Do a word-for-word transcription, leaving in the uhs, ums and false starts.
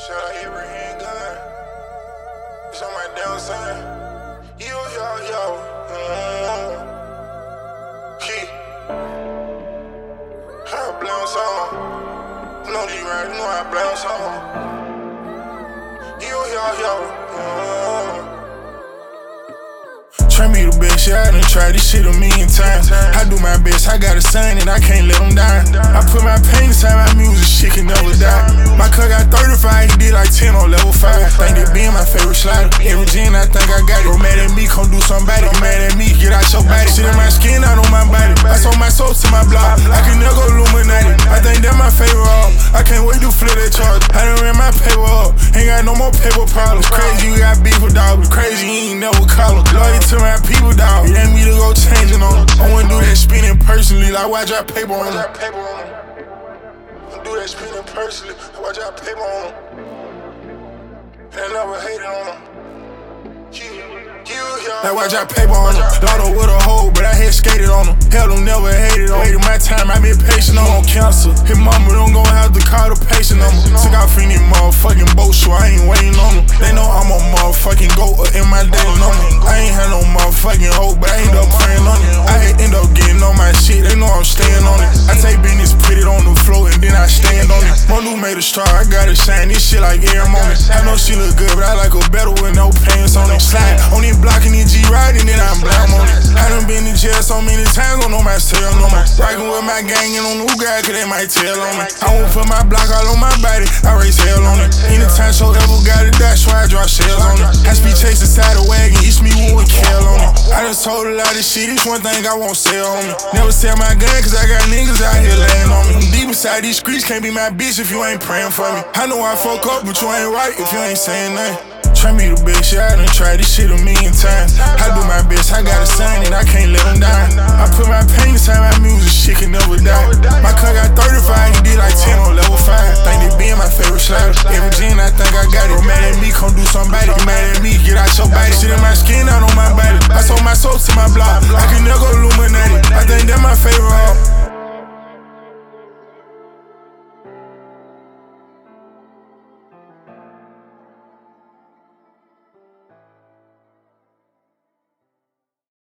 Shout out Ibrahim Gun. It's on my downside. Yo, yo, yo. Mm-hmm. Key. I bounce on. You know these right, you know I bounce on. Yo, yo, yo. Mm-hmm. Try me the best, yeah, I done tried this shit a million times. I do my best, I got a son and I can't let him die. I put my pain inside my music, shit can never die. My cut got thirty-five, he did like ten on level five. Think it being my favorite slider. Every gen I think I got it. Go mad at me, come do somebody. Get mad at me, get out your body. Shit in my skin, out on my body. I sold my soul to my block. I can never go Illuminati. I think that my favorite off. I can't wait to flip that charge. I done ran my paper up. Ain't got no more paper problems. Crazy, you got beef with dogs. Crazy, you ain't never call them. Loyal to my people, dog. It ain't me to go changing on them. I wanna do that spinning personally, like watch I paper on them. I do that spinning personally, like watch I paper on them. And I never hated on them. Like watch I paper on them. Lotto with a hole, but I had skated on them. Hell, them never hated on. Waited my time, I been patient on them. Cancer. His mama don't gon' have to call the patient on me. Took off in these motherfucking boat, so I ain't waiting on them. They know I'm a motherfucking goat in my daily on them. I ain't had no motherfucking hope, but I ain't up praying on it. I had end up getting on my shit, they know I'm staying on it. I take business, put it on the floor, and then I stand on it. Monu made a star, I gotta shine this shit like air moment. I know she look good, but I like her better with no pants on it. Slide on it, blocking it, G riding, then I'm black on it. I done been in jail so many times, don't know myself no more. Rockin' with my gang and on the guy, cause they might tell on me. I won't put my block all on my body, I raise hell on it. Anytime so ever got it, that's why I drop shells on it. I speed chase inside the wagon, each me wood kill on it. I done told a lot of shit, it's one thing I won't sell on me. Never sell my gun, cause I got niggas out here laying on me. I'm deep inside these streets, can't be my bitch if you ain't praying for me. I know I fuck up, but you ain't right if you ain't saying nothing. Try me the best, yeah, I done tried this shit a million times. I do my best, I got a son and I can't let him die. I put my pain inside my music, shit can never die. My cut got thirty-five, he did like ten on level five. Think it being my favorite slider. Every gen I think I got it. Go mad at me, come do somebody. Get mad at me, get out your body. Shit in my skin, out on my body. I sold my soul to my block. I can never go Illuminati. I think that my favorite off.